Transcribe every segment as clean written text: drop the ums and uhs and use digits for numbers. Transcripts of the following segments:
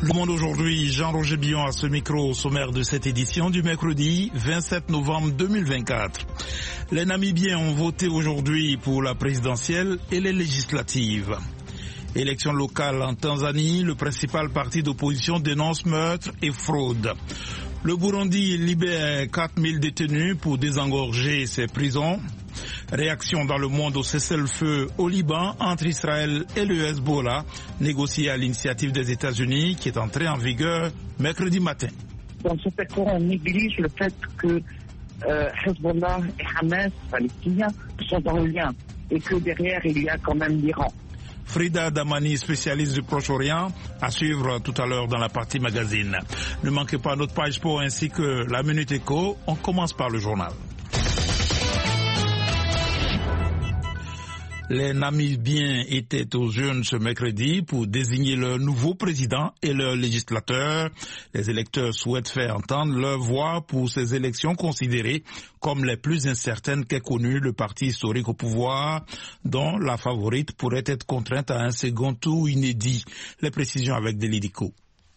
Le Monde aujourd'hui, Jean-Roger Billon à ce micro au sommaire de cette édition du mercredi 27 novembre 2024. Les Namibiens ont voté aujourd'hui pour la présidentielle et les législatives. Élection locale en Tanzanie, le principal parti d'opposition dénonce meurtre et fraude. Le Burundi libère 4000 détenus pour désengorger ses prisons. Réaction dans le monde au cessez-le-feu au Liban entre Israël et le Hezbollah, négocié à l'initiative des États-Unis qui est entré en vigueur mercredi matin. Dans ce secteur, on néglige le fait que Hezbollah et Hamas, palestiniens, sont en lien et que derrière il y a quand même l'Iran. Frida Damani, spécialiste du Proche-Orient, à suivre tout à l'heure dans la partie magazine. Ne manquez pas notre page sport ainsi que la Minute Éco. On commence par le journal. Les Namibiens étaient aux urnes ce mercredi pour désigner leur nouveau président et leur législateur. Les électeurs souhaitent faire entendre leur voix pour ces élections considérées comme les plus incertaines qu'ait connues le parti historique au pouvoir, dont la favorite pourrait être contrainte à un second tour inédit. Les précisions avec Delidico.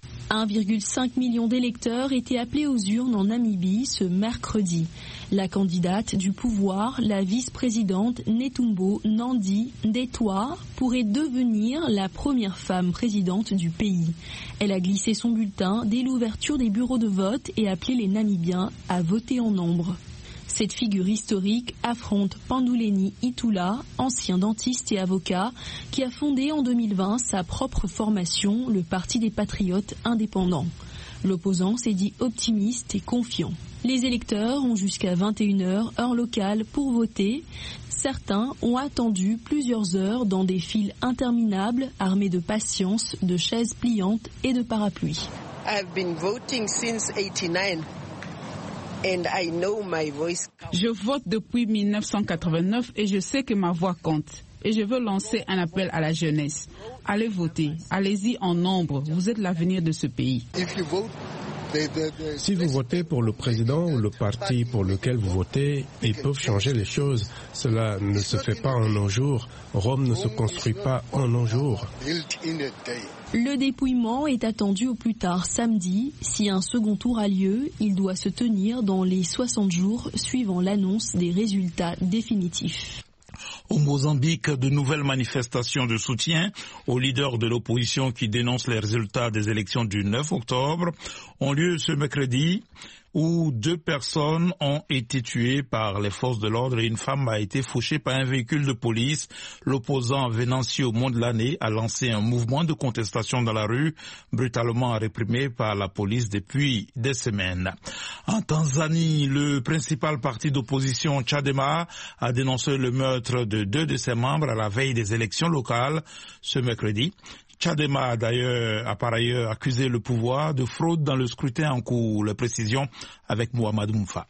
1,5 million d'électeurs étaient appelés aux urnes en Namibie ce mercredi. La candidate du pouvoir, la vice-présidente Netumbo Nandi Ndaitwah, pourrait devenir la première femme présidente du pays. Elle a glissé son bulletin dès l'ouverture des bureaux de vote et appelé les Namibiens à voter en nombre. Cette figure historique affronte Panduleni Itula, ancien dentiste et avocat, qui a fondé en 2020 sa propre formation, le Parti des Patriotes indépendants. L'opposant s'est dit optimiste et confiant. Les électeurs ont jusqu'à 21h, heure locale, pour voter. Certains ont attendu plusieurs heures dans des files interminables, armées de patience, de chaises pliantes et de parapluies. I've been voting since 89. And I know my voice counts. Je vote depuis 1989 et je sais que ma voix compte. Et je veux lancer un appel à la jeunesse. Allez voter, allez-y en nombre, vous êtes l'avenir de ce pays. Si vous votez pour le président ou le parti pour lequel vous votez, ils peuvent changer les choses. Cela ne se fait pas en un jour. Rome ne se construit pas en un jour. Le dépouillement est attendu au plus tard samedi. Si un second tour a lieu, il doit se tenir dans les 60 jours suivant l'annonce des résultats définitifs. Au Mozambique, de nouvelles manifestations de soutien aux leaders de l'opposition qui dénoncent les résultats des élections du 9 octobre ont lieu ce mercredi, où 2 personnes ont été tuées par les forces de l'ordre et une femme a été fauchée par un véhicule de police. L'opposant Venancio Mondlane a lancé un mouvement de contestation dans la rue, brutalement réprimé par la police depuis des semaines. En Tanzanie, le principal parti d'opposition Chadema a dénoncé le meurtre de 2 de ses membres à la veille des élections locales ce mercredi. Chadema a par ailleurs accusé le pouvoir de fraude dans le scrutin en cours. Les précisions avec Mohamed Moumfa.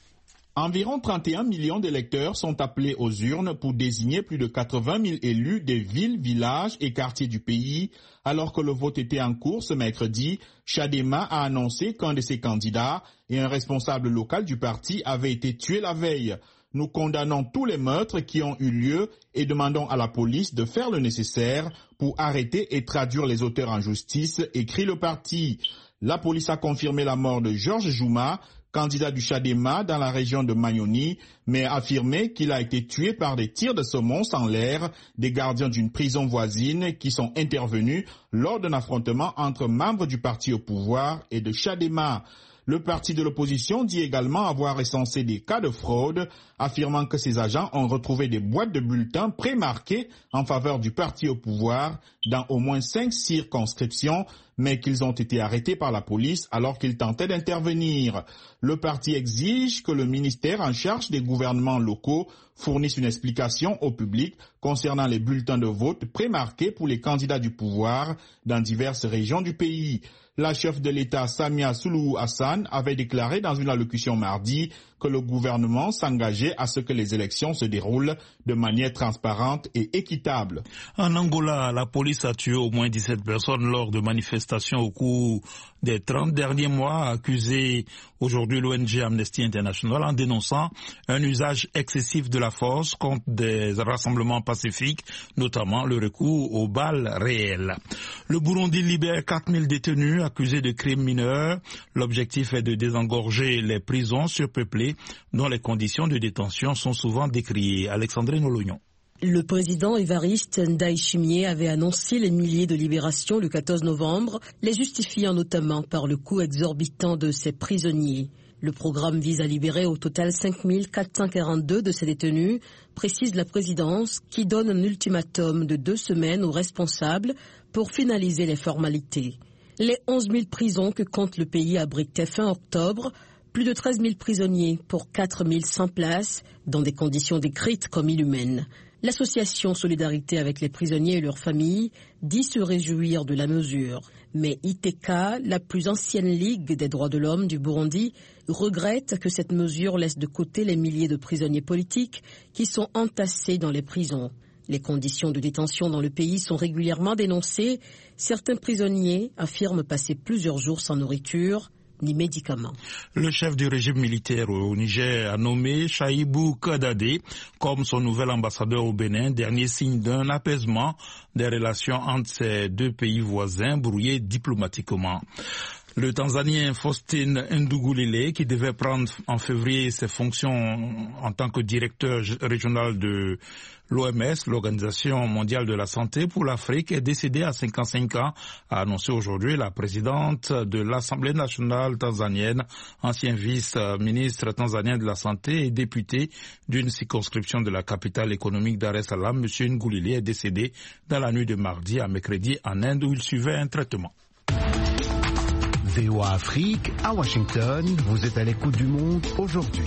Environ 31 millions d'électeurs sont appelés aux urnes pour désigner plus de 80 000 élus des villes, villages et quartiers du pays. Alors que le vote était en cours ce mercredi, Chadema a annoncé qu'un de ses candidats et un responsable local du parti avaient été tués la veille. Nous condamnons tous les meurtres qui ont eu lieu et demandons à la police de faire le nécessaire pour arrêter et traduire les auteurs en justice, écrit le parti. La police a confirmé la mort de Georges Jouma, candidat du Chadema dans la région de Manyoni, mais a affirmé qu'il a été tué par des tirs de semonce en l'air des gardiens d'une prison voisine qui sont intervenus lors d'un affrontement entre membres du parti au pouvoir et de Chadema. Le parti de l'opposition dit également avoir recensé des cas de fraude, affirmant que ses agents ont retrouvé des boîtes de bulletins pré-marquées en faveur du parti au pouvoir dans au moins 5 circonscriptions, mais qu'ils ont été arrêtés par la police alors qu'ils tentaient d'intervenir. Le parti exige que le ministère en charge des gouvernements locaux fournisse une explication au public concernant les bulletins de vote pré-marqués pour les candidats du pouvoir dans diverses régions du pays. La chef de l'État Samia Suluhu Hassan avait déclaré dans une allocution mardi que le gouvernement s'engageait à ce que les élections se déroulent de manière transparente et équitable. En Angola, la police a tué au moins 17 personnes lors de manifestations arrestations au cours des 30 derniers mois, a accusé aujourd'hui l'ONG Amnesty International en dénonçant un usage excessif de la force contre des rassemblements pacifiques, notamment le recours aux balles réelles. Le Burundi libère 4000 détenus accusés de crimes mineurs. L'objectif est de désengorger les prisons surpeuplées dont les conditions de détention sont souvent décriées. Alexandrine Olognon. Le président Évariste Ndayishimiye avait annoncé les milliers de libérations le 14 novembre, les justifiant notamment par le coût exorbitant de ces prisonniers. Le programme vise à libérer au total 5442 de ces détenus, précise la présidence, qui donne un ultimatum de 2 semaines aux responsables pour finaliser les formalités. Les 11 000 prisons que compte le pays abritaient fin octobre plus de 13 000 prisonniers pour 4 100 places dans des conditions décrites comme inhumaines. L'association Solidarité avec les prisonniers et leurs familles dit se réjouir de la mesure. Mais ITK, la plus ancienne ligue des droits de l'homme du Burundi, regrette que cette mesure laisse de côté les milliers de prisonniers politiques qui sont entassés dans les prisons. Les conditions de détention dans le pays sont régulièrement dénoncées. Certains prisonniers affirment passer plusieurs jours sans nourriture ni médicaments. Le chef du régime militaire au Niger a nommé Chaïbou Kadadé comme son nouvel ambassadeur au Bénin, dernier signe d'un apaisement des relations entre ces deux pays voisins brouillés diplomatiquement. Le Tanzanien Faustin Ndugulile, qui devait prendre en février ses fonctions en tant que directeur régional de l'OMS, l'Organisation mondiale de la santé pour l'Afrique, est décédé à 55 ans, a annoncé aujourd'hui la présidente de l'Assemblée nationale tanzanienne, ancien vice-ministre tanzanien de la santé et député d'une circonscription de la capitale économique Dar es Salaam. M. Ngulile est décédé dans la nuit de mardi à mercredi en Inde où il suivait un traitement. VOA Afrique, à Washington, vous êtes à l'écoute du monde aujourd'hui.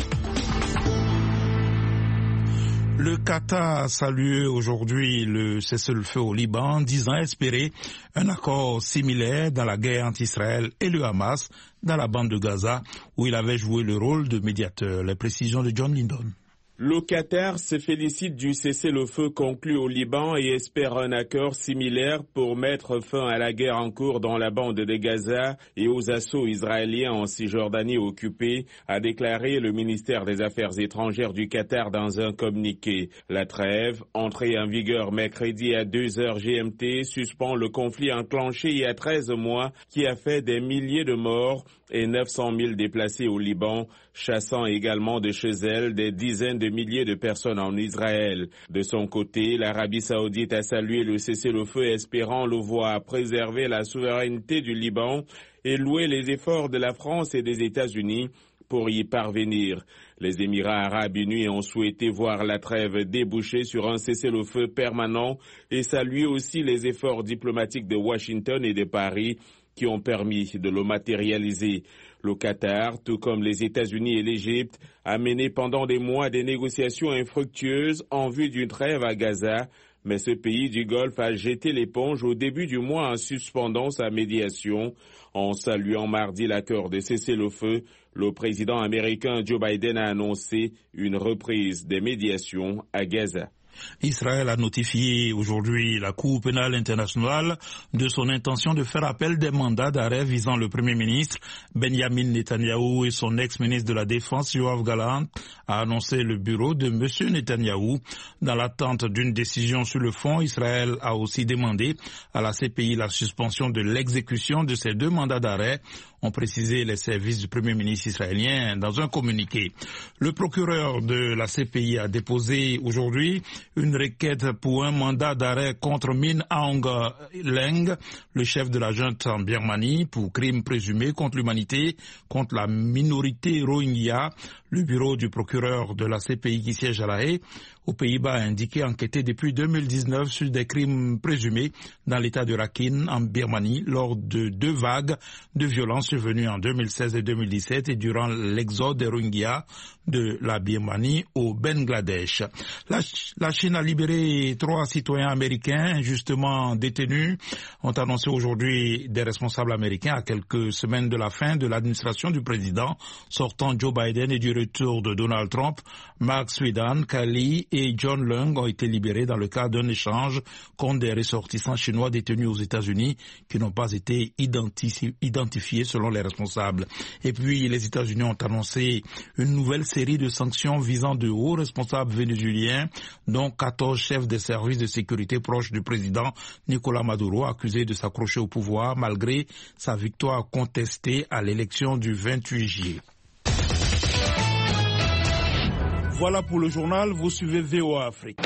Le Qatar a salué aujourd'hui le cessez-le-feu au Liban, disant espérer un accord similaire dans la guerre entre Israël et le Hamas dans la bande de Gaza, où il avait joué le rôle de médiateur. Les précisions de John Lindon. Le Qatar se félicite du cessez-le-feu conclu au Liban et espère un accord similaire pour mettre fin à la guerre en cours dans la bande de Gaza et aux assauts israéliens en Cisjordanie occupée, a déclaré le ministère des Affaires étrangères du Qatar dans un communiqué. La trêve, entrée en vigueur mercredi à 2h GMT, suspend le conflit enclenché il y a 13 mois qui a fait des milliers de morts et 900 000 déplacés au Liban, chassant également de chez elle des dizaines de milliers de personnes en Israël. De son côté, l'Arabie saoudite a salué le cessez-le-feu espérant le voir préserver la souveraineté du Liban et louer les efforts de la France et des États-Unis pour y parvenir. Les Émirats arabes unis ont souhaité voir la trêve déboucher sur un cessez-le-feu permanent et saluer aussi les efforts diplomatiques de Washington et de Paris qui ont permis de le matérialiser. Le Qatar, tout comme les États-Unis et l'Égypte, a mené pendant des mois des négociations infructueuses en vue d'une trêve à Gaza, mais ce pays du Golfe a jeté l'éponge au début du mois en suspendant sa médiation. En saluant mardi l'accord de cessez-le-feu, le président américain Joe Biden a annoncé une reprise des médiations à Gaza. Israël a notifié aujourd'hui la Cour pénale internationale de son intention de faire appel des mandats d'arrêt visant le Premier ministre Benjamin Netanyahou et son ex-ministre de la Défense Yoav Gallant, a annoncé le bureau de M. Netanyahou. Dans l'attente d'une décision sur le fond, Israël a aussi demandé à la CPI la suspension de l'exécution de ces 2 mandats d'arrêt, ont précisé les services du Premier ministre israélien dans un communiqué. Le procureur de la CPI a déposé aujourd'hui une requête pour un mandat d'arrêt contre Min Aung Hlaing, le chef de la junte en Birmanie, pour crimes présumés contre l'humanité, contre la minorité Rohingya. Le bureau du procureur de la CPI qui siège à La Haye, aux Pays-Bas, a indiqué enquêter depuis 2019 sur des crimes présumés dans l'état de Rakhine en Birmanie lors de 2 vagues de violences survenues en 2016 et 2017 et durant l'exode des Rohingyas de la Birmanie au Bangladesh. La Chine a libéré 3 citoyens américains injustement détenus, ont annoncé aujourd'hui des responsables américains à quelques semaines de la fin de l'administration du président sortant Joe Biden et du retour de Donald Trump, Mark Swidan, Kali et John Leung ont été libérés dans le cadre d'un échange contre des ressortissants chinois détenus aux États-Unis qui n'ont pas été identifiés selon les responsables. Et puis, les États-Unis ont annoncé une nouvelle série de sanctions visant de hauts responsables vénézuéliens, dont 14 chefs des services de sécurité proches du président Nicolás Maduro, accusés de s'accrocher au pouvoir malgré sa victoire contestée à l'élection du 28 juillet. Voilà pour le journal, vous suivez VOA Afrique.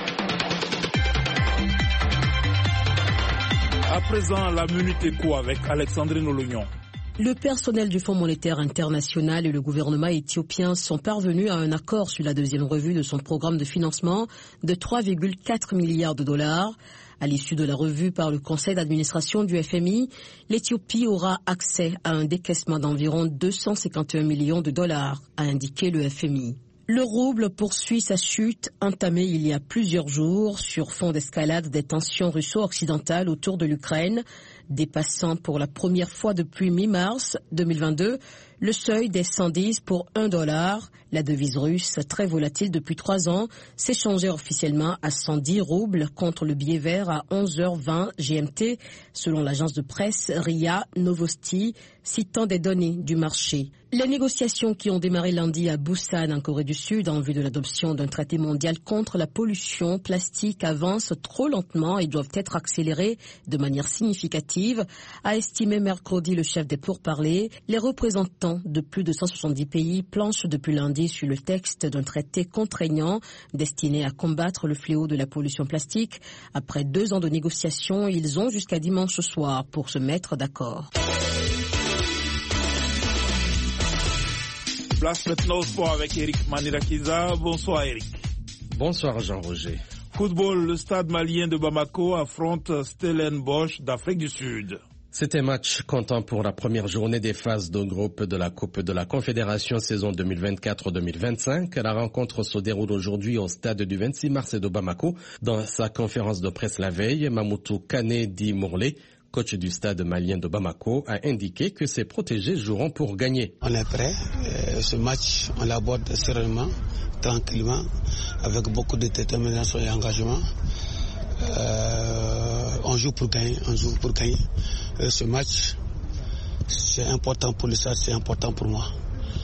À présent, la Minute Éco avec Alexandrine Olognon. Le personnel du Fonds monétaire international et le gouvernement éthiopien sont parvenus à un accord sur la deuxième revue de son programme de financement de 3,4 milliards de dollars. À l'issue de la revue par le conseil d'administration du FMI, l'Éthiopie aura accès à un décaissement d'environ 251 millions de dollars, a indiqué le FMI. Le rouble poursuit sa chute entamée il y a plusieurs jours sur fond d'escalade des tensions russo-occidentales autour de l'Ukraine, dépassant pour la première fois depuis mi-mars 2022 le seuil des 110 pour $1. La devise russe, très volatile depuis 3 ans, s'échangeait officiellement à 110 roubles contre le billet vert à 11h20 GMT, selon l'agence de presse RIA Novosti, citant des données du marché. Les négociations qui ont démarré lundi à Busan, en Corée du Sud, en vue de l'adoption d'un traité mondial contre la pollution plastique avancent trop lentement et doivent être accélérées de manière significative, a estimé mercredi le chef des pourparlers. Les représentants de plus de 170 pays planchent depuis lundi sur le texte d'un traité contraignant destiné à combattre le fléau de la pollution plastique. Après 2 ans de négociations, ils ont jusqu'à dimanche soir pour se mettre d'accord. Place maintenant au sport avec Eric Manirakiza. Bonsoir Eric. Bonsoir Jean-Roger. Football, le stade malien de Bamako affronte Stellenbosch d'Afrique du Sud. C'est un match comptant pour la première journée des phases de groupe de la Coupe de la Confédération saison 2024-2025. La rencontre se déroule aujourd'hui au stade du 26 mars de Bamako. Dans sa conférence de presse la veille, Mamoutou Kane Di Mourlé, coach du stade malien de Bamako, a indiqué que ses protégés joueront pour gagner. On est prêt. Ce match, on l'aborde sereinement, tranquillement, avec beaucoup de détermination et engagement. On joue pour gagner, ce match, c'est important pour le stade, c'est important pour moi.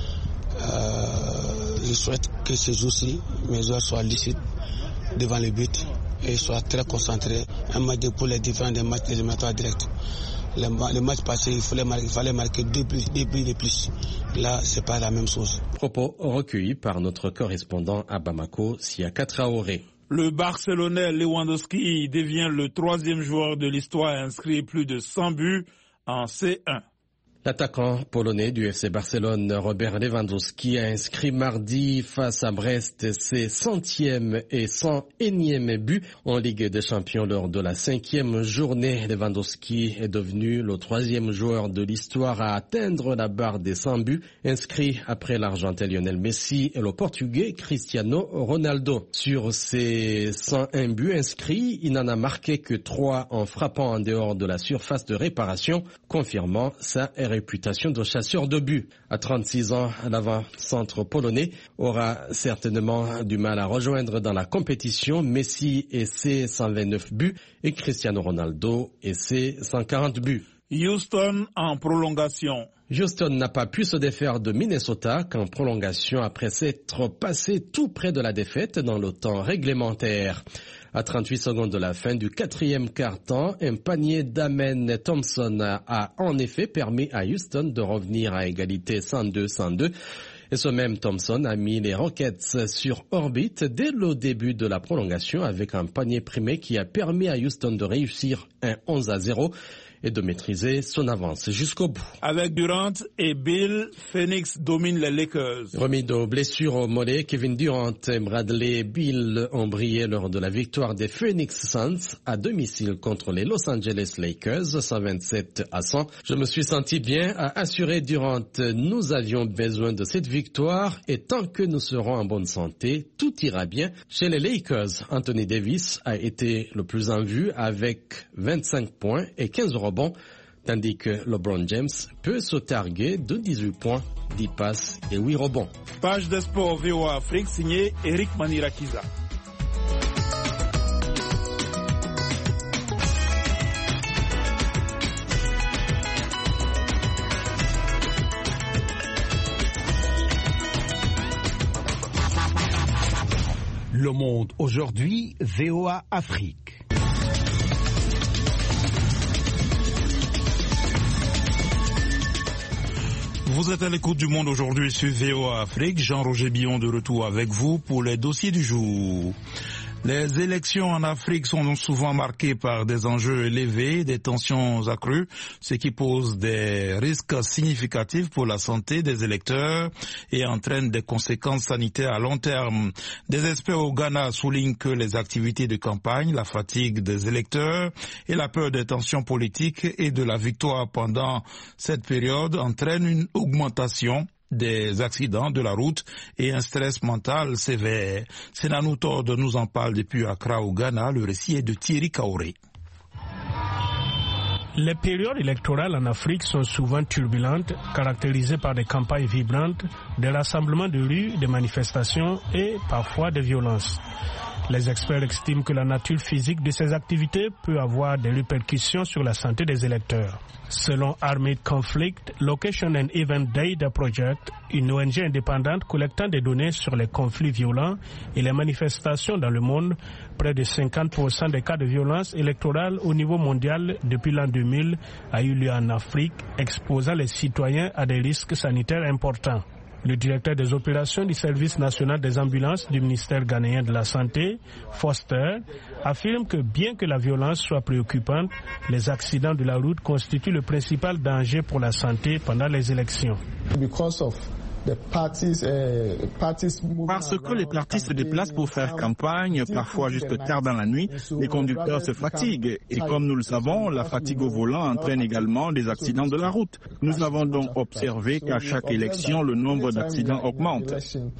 Je souhaite que ce jour-ci, mes joueurs soient lucides devant le but et soient très concentrés. Un match pour les différents des matchs éliminatoires directs. Le match passé, il fallait marquer 2 buts de plus. Là, c'est pas la même chose. Propos recueillis par notre correspondant à Bamako, Siaka Traoré. Le Barcelonais Lewandowski devient le 3e joueur de l'histoire à inscrire plus de 100 buts en C1. L'attaquant polonais du FC Barcelone, Robert Lewandowski, a inscrit mardi face à Brest ses 100e et 101e buts en Ligue des Champions lors de la 5e journée. Lewandowski est devenu le 3e joueur de l'histoire à atteindre la barre des 100 buts inscrits après l'Argentin Lionel Messi et le Portugais Cristiano Ronaldo. Sur ses 101 buts inscrits, il n'en a marqué que 3 en frappant en dehors de la surface de réparation, confirmant sa réputation de chasseur de buts. À 36 ans, l'avant-centre polonais aura certainement du mal à rejoindre dans la compétition Messi et ses 129 buts et Cristiano Ronaldo et ses 140 buts. Houston en prolongation. Houston n'a pas pu se défaire de Minnesota qu'en prolongation après s'être passé tout près de la défaite dans le temps réglementaire. À 38 secondes de la fin du 4e quart-temps, un panier d'Amen Thompson a en effet permis à Houston de revenir à égalité 102-102. Et ce même Thompson a mis les Rockets sur orbite dès le début de la prolongation avec un panier primé qui a permis à Houston de réussir un 11-0 et de maîtriser son avance jusqu'au bout. Avec Durant et Bill, Phoenix domine les Lakers. Remis de blessure au mollet, Kevin Durant et Bradley Beal ont brillé lors de la victoire des Phoenix Suns à domicile contre les Los Angeles Lakers, 127-100. Je me suis senti bien, a assuré Durant. Nous avions besoin de cette victoire et tant que nous serons en bonne santé, tout ira bien. Chez les Lakers, Anthony Davis a été le plus en vue avec 25 points et 15 rebonds. tandis que LeBron James peut se targuer de 18 points, 10 passes et 8 rebonds. Page de sport VOA Afrique signée Eric Manirakiza. Le Monde aujourd'hui, VOA Afrique. Vous êtes à l'écoute du Monde aujourd'hui sur VOA Afrique. Jean-Roger Billon de retour avec vous pour les dossiers du jour. Les élections en Afrique sont souvent marquées par des enjeux élevés, des tensions accrues, ce qui pose des risques significatifs pour la santé des électeurs et entraîne des conséquences sanitaires à long terme. Des experts au Ghana soulignent que les activités de campagne, la fatigue des électeurs et la peur des tensions politiques et de la victoire pendant cette période entraînent une augmentation des accidents de la route et un stress mental sévère. Senanou Tord nous en parle depuis Accra au Ghana. Le récit est de Thierry Kaoré. Les périodes électorales en Afrique sont souvent turbulentes, caractérisées par des campagnes vibrantes, des rassemblements de rue, des manifestations et parfois des violences. Les experts estiment que la nature physique de ces activités peut avoir des répercussions sur la santé des électeurs. Selon Armed Conflict Location and Event Data Project, une ONG indépendante collectant des données sur les conflits violents et les manifestations dans le monde, près de 50% des cas de violence électorale au niveau mondial depuis l'an 2000 a eu lieu en Afrique, exposant les citoyens à des risques sanitaires importants. Le directeur des opérations du service national des ambulances du ministère ghanéen de la Santé, Foster, affirme que bien que la violence soit préoccupante, les accidents de la route constituent le principal danger pour la santé pendant les élections. Parce que les partis se déplacent pour faire campagne, parfois jusque tard dans la nuit, les conducteurs se fatiguent. Et comme nous le savons, la fatigue au volant entraîne également des accidents de la route. Nous avons donc observé qu'à chaque élection, le nombre d'accidents augmente.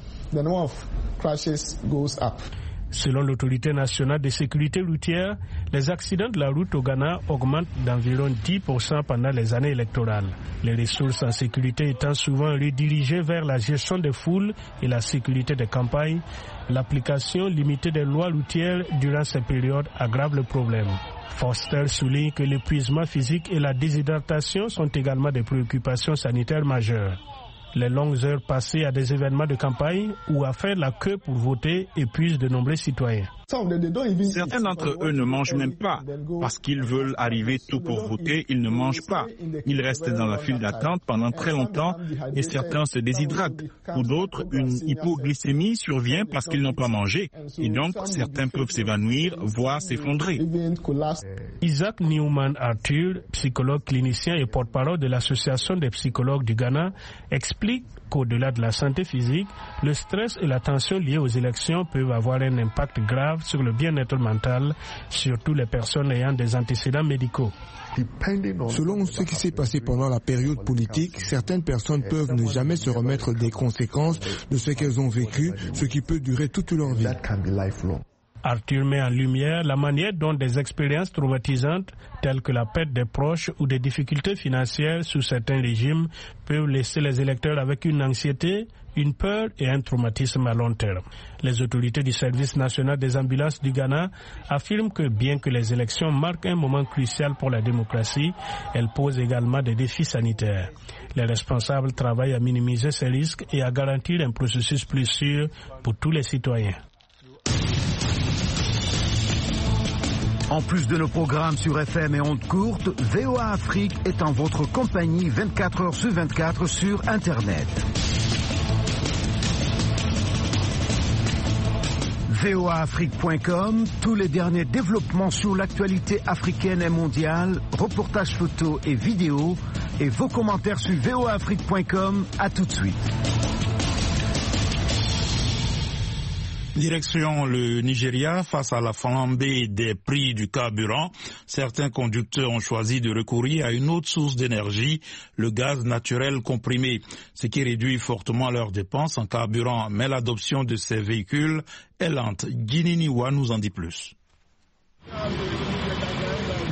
Selon l'autorité nationale de sécurité routière, les accidents de la route au Ghana augmentent d'environ 10% pendant les années électorales. Les ressources en sécurité étant souvent redirigées vers la gestion des foules et la sécurité des campagnes, l'application limitée des lois routières durant ces périodes aggrave le problème. Foster souligne que l'épuisement physique et la déshydratation sont également des préoccupations sanitaires majeures. Les longues heures passées à des événements de campagne ou à faire la queue pour voter épuisent de nombreux citoyens. Certains d'entre eux ne mangent même pas. Parce qu'ils veulent arriver tout pour voter, ils ne mangent pas. Ils restent dans la file d'attente pendant très longtemps et certains se déshydratent. Pour d'autres, une hypoglycémie survient parce qu'ils n'ont pas mangé. Et donc, certains peuvent s'évanouir, voire s'effondrer. Isaac Newman Arthur, psychologue clinicien et porte-parole de l'Association des psychologues du Ghana, explique qu'au-delà de la santé physique, le stress et la tension liés aux élections peuvent avoir un impact grave sur le bien-être mental, surtout les personnes ayant des antécédents médicaux. Selon ce qui s'est passé pendant la période politique, certaines personnes peuvent ne jamais se remettre des conséquences de ce qu'elles ont vécu, ce qui peut durer toute leur vie. Arthur met en lumière la manière dont des expériences traumatisantes, telles que la perte des proches ou des difficultés financières sous certains régimes, peuvent laisser les électeurs avec une anxiété, une peur et un traumatisme à long terme. Les autorités du service national des ambulances du Ghana affirment que bien que les élections marquent un moment crucial pour la démocratie, elles posent également des défis sanitaires. Les responsables travaillent à minimiser ces risques et à garantir un processus plus sûr pour tous les citoyens. En plus de nos programmes sur FM et ondes courtes, VOA Afrique est en votre compagnie 24 heures sur 24 sur Internet. voaafrique.com, tous les derniers développements sur l'actualité africaine et mondiale, reportages photos et vidéos, et vos commentaires sur voaafrique.com. À tout de suite. Direction le Nigeria, face à la flambée des prix du carburant, certains conducteurs ont choisi de recourir à une autre source d'énergie, le gaz naturel comprimé, ce qui réduit fortement leurs dépenses en carburant, mais l'adoption de ces véhicules est lente. Guininiwa nous en dit plus.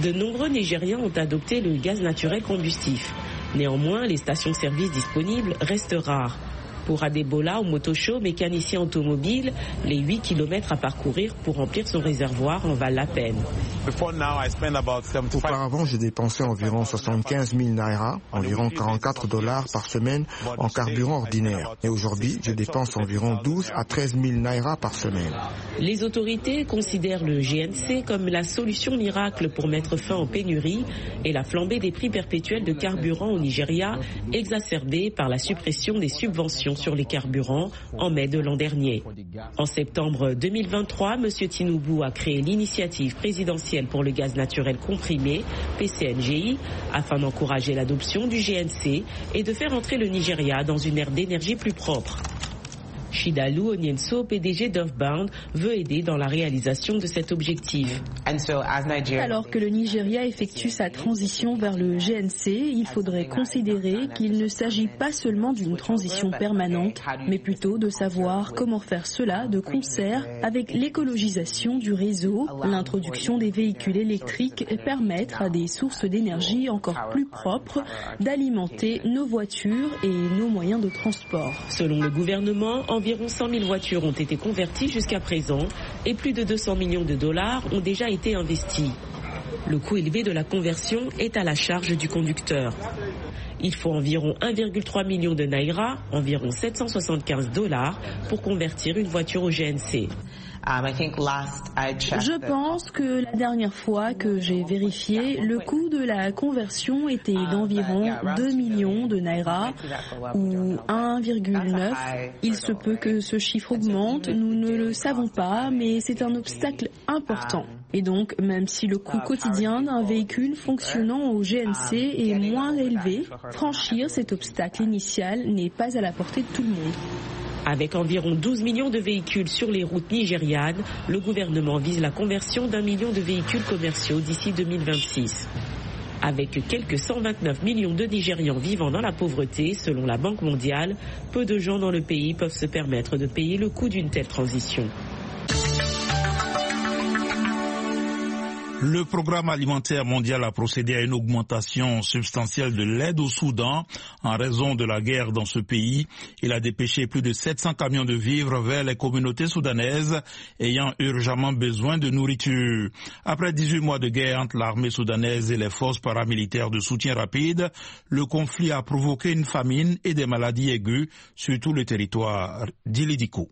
De nombreux Nigérians ont adopté le gaz naturel combustif. Néanmoins, les stations-service disponibles restent rares. Pour Adebola Omotocho, mécanicien automobile, les 8 km à parcourir pour remplir son réservoir en valent la peine. Auparavant, j'ai dépensé environ 75 000 naira, environ $44 par semaine en carburant ordinaire. Et aujourd'hui, je dépense environ 12 à 13 000 naira par semaine. Les autorités considèrent le GNC comme la solution miracle pour mettre fin aux pénuries et la flambée des prix perpétuels de carburant au Nigeria, exacerbée par la suppression des subventions sur les carburants en mai de l'an dernier. En septembre 2023, M. Tinubu a créé l'initiative présidentielle pour le gaz naturel comprimé, PCNGI, afin d'encourager l'adoption du GNC et de faire entrer le Nigeria dans une ère d'énergie plus propre. Chidalu Onienso, PDG d'Offbound, veut aider dans la réalisation de cet objectif. Alors que le Nigeria effectue sa transition vers le GNC, il faudrait considérer qu'il ne s'agit pas seulement d'une transition permanente, mais plutôt de savoir comment faire cela de concert avec l'écologisation du réseau, l'introduction des véhicules électriques et permettre à des sources d'énergie encore plus propres d'alimenter nos voitures et nos moyens de transport. Selon le gouvernement, environ 100 000 voitures ont été converties jusqu'à présent et plus de 200 millions de dollars ont déjà été investis. Le coût élevé de la conversion est à la charge du conducteur. Il faut environ 1,3 million de naira, environ $775, pour convertir une voiture au GNC. Je pense que la dernière fois que j'ai vérifié, le coût de la conversion était d'environ 2 millions de naira ou 1,9. Il se peut que ce chiffre augmente, nous ne le savons pas, mais c'est un obstacle important. Et donc, même si le coût quotidien d'un véhicule fonctionnant au GNC est moins élevé, franchir cet obstacle initial n'est pas à la portée de tout le monde. Avec environ 12 millions de véhicules sur les routes nigérianes, le gouvernement vise la conversion d'1 million de véhicules commerciaux d'ici 2026. Avec quelques 129 millions de Nigérians vivant dans la pauvreté, selon la Banque mondiale, peu de gens dans le pays peuvent se permettre de payer le coût d'une telle transition. Le programme alimentaire mondial a procédé à une augmentation substantielle de l'aide au Soudan en raison de la guerre dans ce pays. Il a dépêché plus de 700 camions de vivres vers les communautés soudanaises ayant urgemment besoin de nourriture. Après 18 mois de guerre entre l'armée soudanaise et les forces paramilitaires de soutien rapide, le conflit a provoqué une famine et des maladies aiguës sur tout le territoire d'Ilidiko.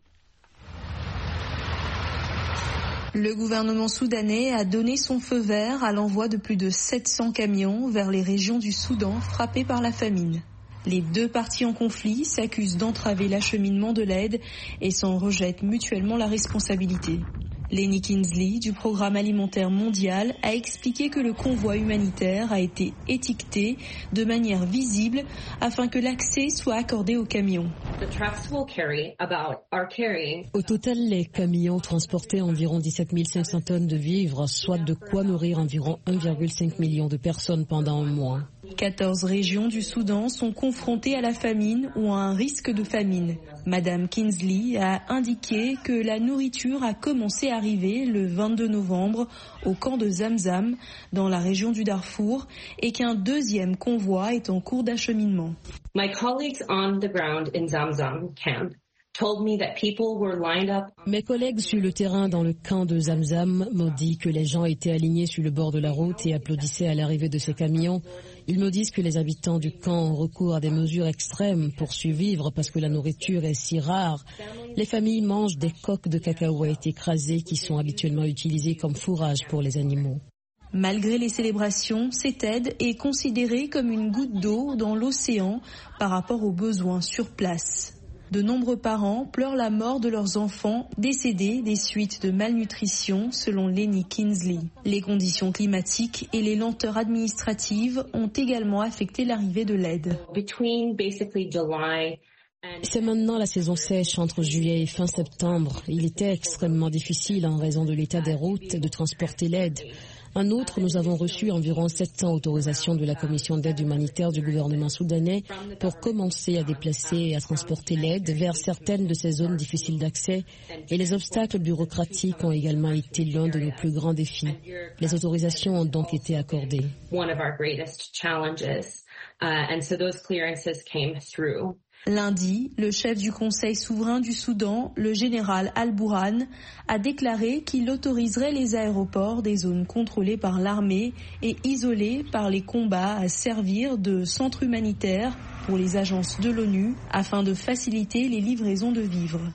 Le gouvernement soudanais a donné son feu vert à l'envoi de plus de 700 camions vers les régions du Soudan frappées par la famine. Les deux parties en conflit s'accusent d'entraver l'acheminement de l'aide et s'en rejettent mutuellement la responsabilité. Lenny Kinsley, du Programme alimentaire mondial, a expliqué que le convoi humanitaire a été étiqueté de manière visible afin que l'accès soit accordé aux camions. Au total, les camions transportaient environ 17 500 tonnes de vivres, soit de quoi nourrir environ 1,5 million de personnes pendant un mois. 14 régions du Soudan sont confrontées à la famine ou à un risque de famine. Madame Kinsley a indiqué que la nourriture a commencé à arriver le 22 novembre au camp de Zamzam, dans la région du Darfour, et qu'un deuxième convoi est en cours d'acheminement. My colleagues on the ground in Zamzam camp told me that people were lined up. Mes collègues sur le terrain dans le camp de Zamzam m'ont dit que les gens étaient alignés sur le bord de la route et applaudissaient à l'arrivée de ces camions. Ils me disent que les habitants du camp ont recours à des mesures extrêmes pour survivre parce que la nourriture est si rare. Les familles mangent des coques de cacahuètes écrasées qui sont habituellement utilisées comme fourrage pour les animaux. Malgré les célébrations, cette aide est considérée comme une goutte d'eau dans l'océan par rapport aux besoins sur place. De nombreux parents pleurent la mort de leurs enfants décédés des suites de malnutrition, selon Lenny Kinsley. Les conditions climatiques et les lenteurs administratives ont également affecté l'arrivée de l'aide. C'est maintenant la saison sèche entre juillet et fin septembre. Il était extrêmement difficile en raison de l'état des routes de transporter l'aide. En outre, nous avons reçu environ 700 autorisations de la commission d'aide humanitaire du gouvernement soudanais pour commencer à déplacer et à transporter l'aide vers certaines de ces zones difficiles d'accès, et les obstacles bureaucratiques ont également été l'un de nos plus grands défis. Les autorisations ont donc été accordées. Lundi, le chef du Conseil souverain du Soudan, le général Al-Bourhan, a déclaré qu'il autoriserait les aéroports des zones contrôlées par l'armée et isolées par les combats à servir de centre humanitaire pour les agences de l'ONU afin de faciliter les livraisons de vivres.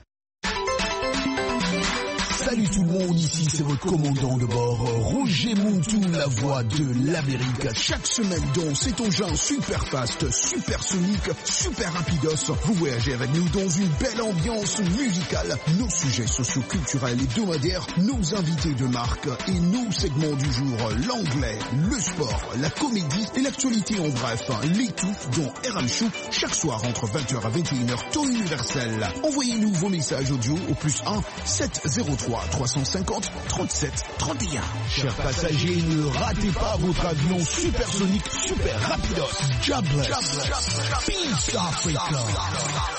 Salut tout le monde, ici c'est votre commandant de bord, Roger Montou, la voix de l'Amérique. Chaque semaine dans cet engin super fast, super sonique, super rapidos, vous voyagez avec nous dans une belle ambiance musicale. Nos sujets socio-culturels hebdomadaires, nos invités de marque et nos segments du jour, l'anglais, le sport, la comédie et l'actualité en bref. Les tout dans RM Show, chaque soir entre 20h à 21h, temps universel. Envoyez-nous vos messages audio au +1 703 350 37 31. Chers passagers, ne ratez pas votre avion supersonique super rapidos. Jobless. Peace Africa.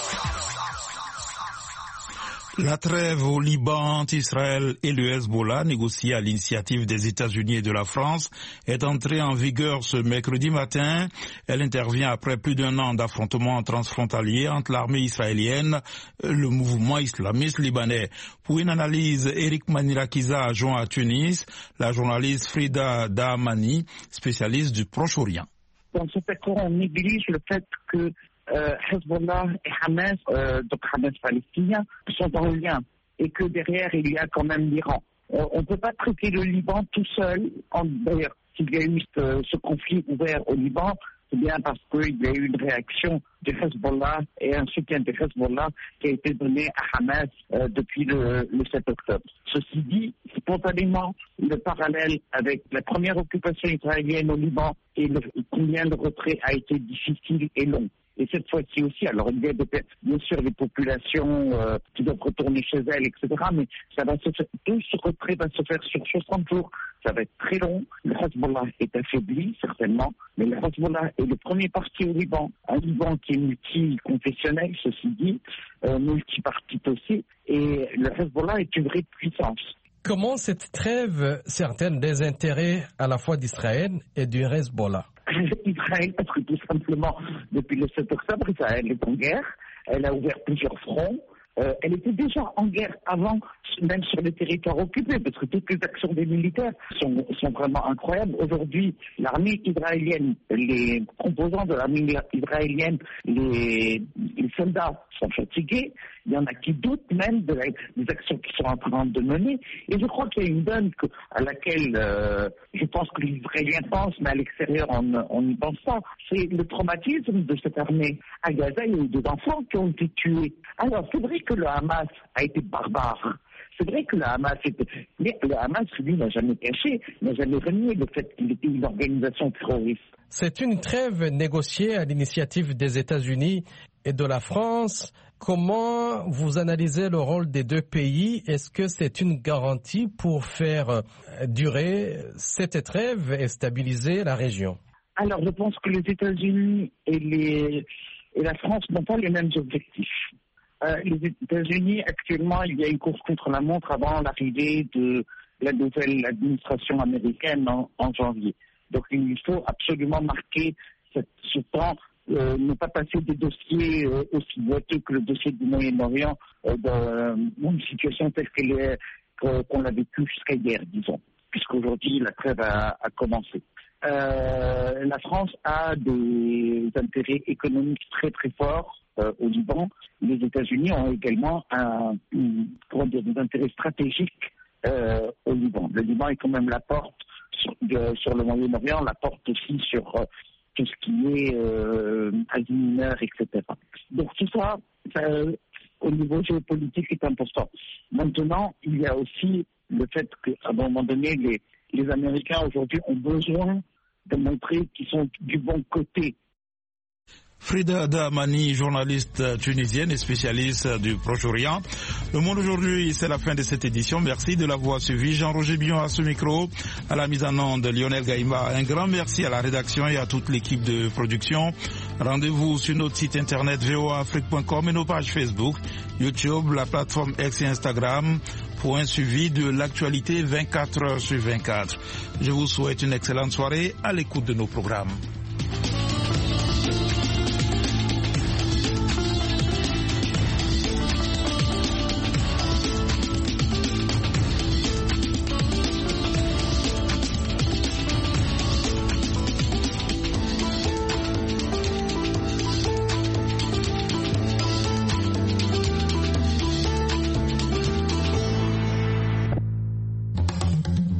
La trêve au Liban entre Israël et le Hezbollah, négociée à l'initiative des États-Unis et de la France, est entrée en vigueur ce mercredi matin. Elle intervient après plus d'un an d'affrontements transfrontaliers entre l'armée israélienne et le mouvement islamiste libanais. Pour une analyse, Eric Manirakiza a joint à Tunis la journaliste Frida Dahmani, spécialiste du Proche-Orient. Dans cet accord, on néglige le fait que Hezbollah et Hamas, donc Hamas palestinien, sont en lien et que derrière il y a quand même l'Iran. On ne peut pas traiter le Liban tout seul. D'ailleurs, s'il y a eu ce conflit ouvert au Liban, c'est bien parce qu'il y a eu une réaction de Hezbollah et un soutien de Hezbollah qui a été donné à Hamas depuis le 7 octobre. Ceci dit, spontanément, le parallèle avec la première occupation israélienne au Liban et combien le retrait a été difficile et long. Et cette fois-ci aussi, alors il y a bien sûr des populations qui doivent retourner chez elles, etc. Mais ça va se faire, tout ce retrait va se faire sur 60 jours. Ça va être très long. Le Hezbollah est affaibli, certainement. Mais le Hezbollah est le premier parti au Liban. Un Liban qui est multiconfessionnel, ceci dit, multipartite aussi. Et le Hezbollah est une vraie puissance. Comment cette trêve sert-elle des intérêts à la fois d'Israël et du Hezbollah? Israël, parce que tout simplement, depuis le 7 octobre, Israël est en guerre. Elle a ouvert plusieurs fronts. Elle était déjà en guerre avant, même sur les territoires occupés, parce que toutes les actions des militaires sont vraiment incroyables. Aujourd'hui, l'armée israélienne, les composants de l'armée israélienne, les soldats sont fatigués. Il y en a qui doutent même des actions qu'ils sont en train de mener. Et je crois qu'il y a une donne à laquelle je pense que les Israéliens pensent, mais à l'extérieur, on n'y pense pas. C'est le traumatisme de cette armée. À Gaza, il y a eu des enfants qui ont été tués. Alors, c'est vrai que le Hamas a été barbare. C'est vrai que le Hamas mais le Hamas, lui, n'a jamais caché, n'a jamais renié le fait qu'il était une organisation terroriste. C'est une trêve négociée à l'initiative des États-Unis et de la France. Comment vous analysez le rôle des deux pays? Est-ce que c'est une garantie pour faire durer cette trêve et stabiliser la région? Alors, je pense que les États-Unis et la France n'ont pas les mêmes objectifs. Les États-Unis, actuellement, il y a une course contre la montre avant l'arrivée de la nouvelle administration américaine en janvier. Donc, il faut absolument marquer ce temps, ne pas passer des dossiers aussi boiteux que le dossier du Moyen-Orient dans une situation telle qu'on l'a vécue jusqu'à hier, disons, puisqu'aujourd'hui, la trêve a commencé. La France a des intérêts économiques très très forts au Liban. Les États-Unis ont également des intérêts stratégiques au Liban. Le Liban est quand même la porte sur le Moyen-Orient, la porte aussi sur tout ce qui est Asie mineure, etc. Donc tout ça, au niveau géopolitique, est important. Maintenant, il y a aussi le fait qu'à un moment donné, les Américains aujourd'hui ont besoin de montrer qu'ils sont du bon côté. Frida Damani, journaliste tunisienne et spécialiste du Proche-Orient. Le Monde aujourd'hui, c'est la fin de cette édition. Merci de l'avoir suivi. Jean-Roger Bion à ce micro, à la mise en onde de Lionel Gaïma. Un grand merci à la rédaction et à toute l'équipe de production. Rendez-vous sur notre site internet voaafrique.com et nos pages Facebook, YouTube, la plateforme X et Instagram pour un suivi de l'actualité 24 heures sur 24. Je vous souhaite une excellente soirée à l'écoute de nos programmes.